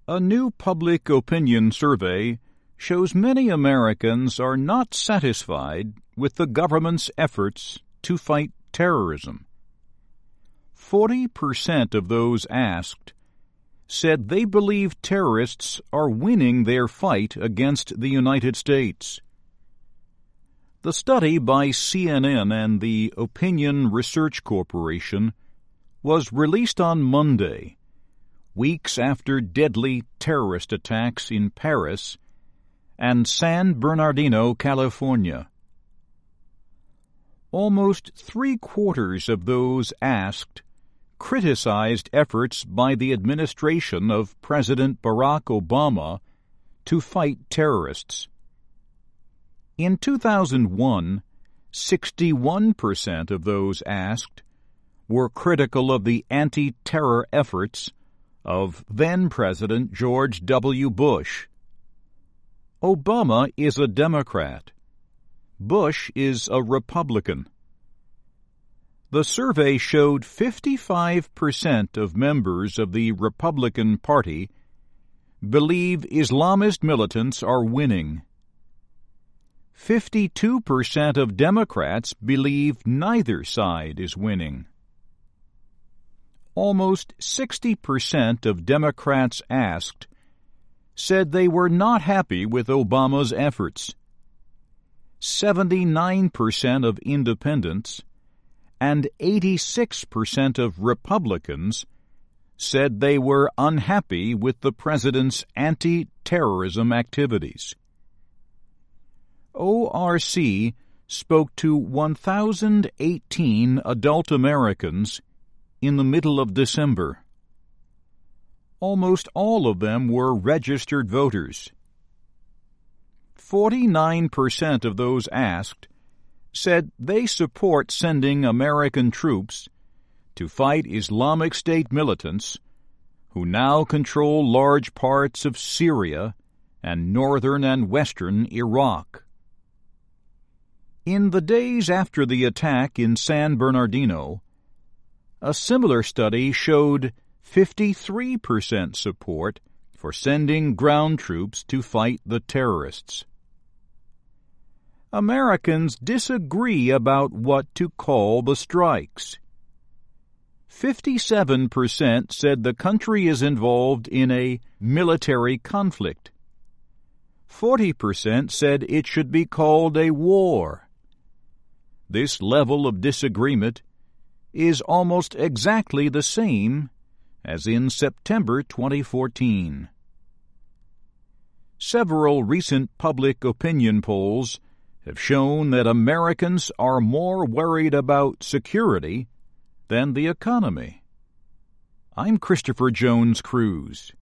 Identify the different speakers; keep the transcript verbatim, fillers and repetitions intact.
Speaker 1: A new public opinion survey shows many Americans are not satisfied with the government's efforts to fight terrorism. Forty percent of those asked said they believe terrorists are winning their fight against the United States. The study by C N N and the Opinion Research Corporation was released on Monday, weeks after deadly terrorist attacks in Paris and San Bernardino, California. Almost three-quarters of those asked criticized efforts by the administration of President Barack Obama to fight terrorists. In two thousand one, sixty-one percent of those asked were critical of the anti-terror efforts of then-President George W. Bush. Obama is a Democrat. Bush is a Republican. The survey showed fifty-five percent of members of the Republican Party believe Islamist militants are winning. fifty-two percent of Democrats believe neither side is winning. Almost sixty percent of Democrats asked said they were not happy with Obama's efforts. seventy-nine percent of independents and eighty-six percent of Republicans said they were unhappy with the president's anti-terrorism activities. O R C spoke to one thousand eighteen adult Americans in the middle of December. Almost all of them were registered voters. Forty-nine percent of those asked said they support sending American troops to fight Islamic State militants who now control large parts of Syria and northern and western Iraq. In the days after the attack in San Bernardino, a similar study showed fifty-three percent support for sending ground troops to fight the terrorists. Americans disagree about what to call the strikes. fifty-seven percent said the country is involved in a military conflict. forty percent said it should be called a war. This level of disagreement is almost exactly the same as in September twenty fourteen. Several recent public opinion polls have shown that Americans are more worried about security than the economy. I'm Christopher Jones Cruz.